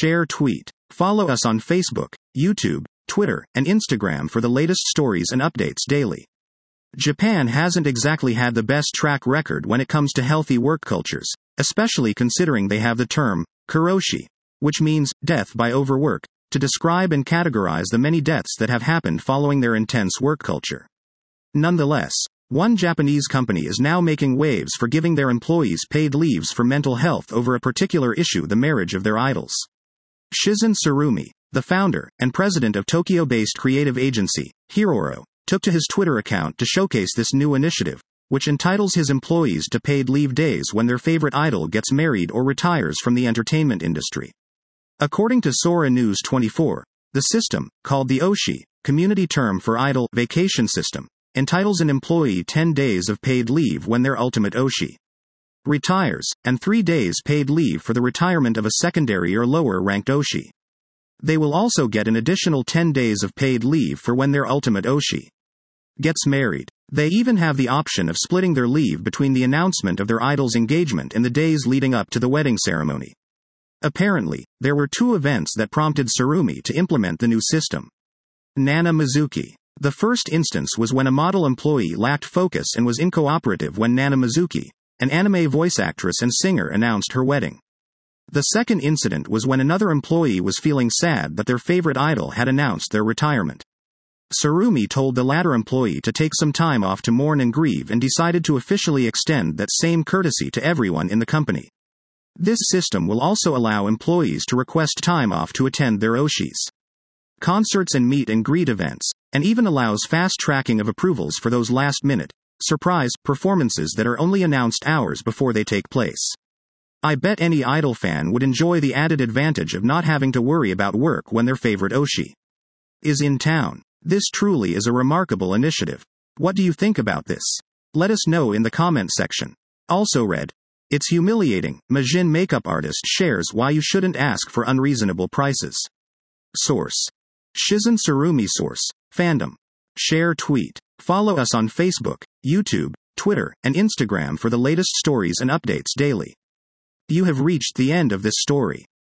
share, tweet. Follow us on Facebook, YouTube, Twitter, and Instagram for the latest stories and updates daily. Japan hasn't exactly had the best track record when it comes to healthy work cultures, especially considering they have the term, karoshi, which means death by overwork, to describe and categorize the many deaths that have happened following their intense work culture. Nonetheless, one Japanese company is now making waves for giving their employees paid leaves for mental health over a particular issue: the marriage of their idols. Shizen Tsurumi, the founder and president of Tokyo-based creative agency, Hiroro, took to his Twitter account to showcase this new initiative, which entitles his employees to paid leave days when their favorite idol gets married or retires from the entertainment industry. According to Sora News 24, the system, called the Oshi, community term for idol vacation system, entitles an employee 10 days of paid leave when their ultimate Oshi retires, and 3 days paid leave for the retirement of a secondary or lower-ranked Oshi. They will also get an additional 10 days of paid leave for when their ultimate Oshi gets married. They even have the option of splitting their leave between the announcement of their idol's engagement and the days leading up to the wedding ceremony. Apparently, there were 2 events that prompted Tsurumi to implement the new system. Nana Mizuki. The first instance was when a model employee lacked focus and was incooperative when Nana Mizuki, an anime voice actress and singer, announced her wedding. The second incident was when another employee was feeling sad that their favorite idol had announced their retirement. Tsurumi told the latter employee to take some time off to mourn and grieve and decided to officially extend that same courtesy to everyone in the company. This system will also allow employees to request time off to attend their Oshis, concerts and meet and greet events, and even allows fast tracking of approvals for those last-minute, surprise performances that are only announced hours before they take place. I bet any idol fan would enjoy the added advantage of not having to worry about work when their favorite Oshi is in town. This truly is a remarkable initiative. What do you think about this? Let us know in the comment section. Also read, it's humiliating. Majin makeup artist shares why you shouldn't ask for unreasonable prices. Source: Shizen Tsurumi. Source: Fandom. Share, tweet. Follow us on Facebook, YouTube, Twitter, and Instagram for the latest stories and updates daily. You have reached the end of this story.